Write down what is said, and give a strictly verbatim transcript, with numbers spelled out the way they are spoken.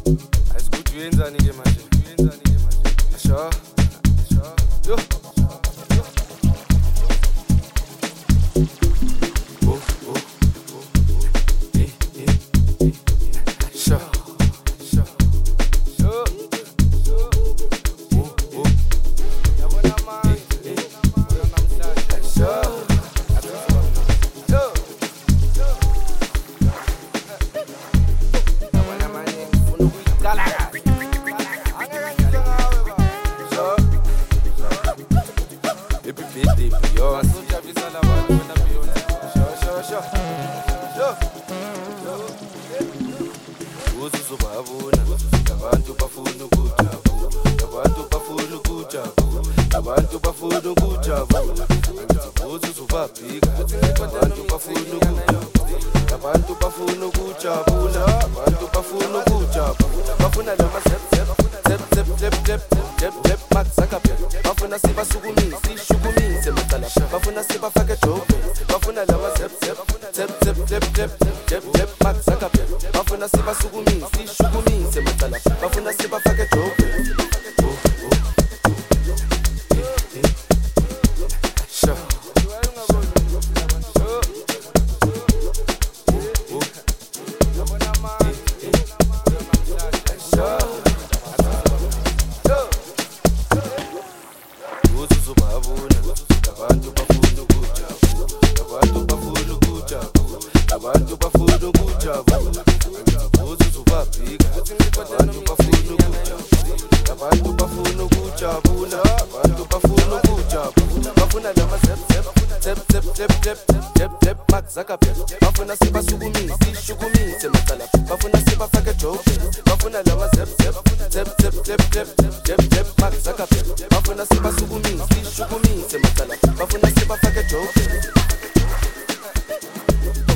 Ayisikuthi uyenzani ke manje? Uyenzani ke manje? Asho. Asho. Yo. Abantu bafuna ukujabula, abantu bafuna ukujabula, abantu bafuna ukujabula. Angizibuza uzobabhika, abantu bafuna ukujabula, abantu bafuna ukujabula, abantu bafuna ukujabula. Bafuna lama zep zep zep zep zep zep zep zep Mark Zuckerberg. Bafuna sibasukumise, ishukumise macala. Bafuna sibafake jobe. Bafuna lama zep zep zep zep zep zep zep zep Mark Zuckerberg. Bafuna sibasukumise, ishukumise macala. Bafuna sibafake jobe. Abantu bafuna ukujabula, angizibuza uzobabhika. Abantu bafuna ukujabula, abantu bafuna ukujabula, abantu bafuna ukujabula. Bafuna lama zep zep zep zep zep zep zep zep Mark Zuckerberg. Bafuna sibasukumise, ishukumise macala. Bafuna sibafake jobe. Bafuna lama zep zep zep zep zep zep zep zep Mark Zuckerberg. Bafuna sibasukumise, ishukumise macala. Bafuna sibafake jobe.